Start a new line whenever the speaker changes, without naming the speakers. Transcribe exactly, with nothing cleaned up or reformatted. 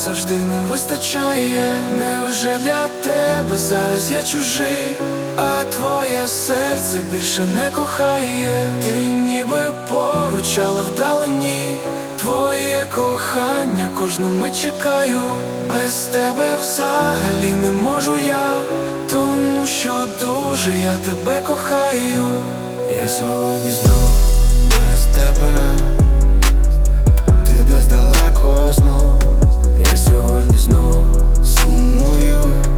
завжди не вистачає. Невже для тебе зараз я чужий, а твоє серце більше не кохає? Ти ніби поруч, але вдалині. Твоє кохання кожну мить чекаю. Без тебе взагалі не можу я, тому що дуже я тебе кохаю. Я сьогодні знов без тебе, ти десь далеко знов. Я сьогодні знов сумую.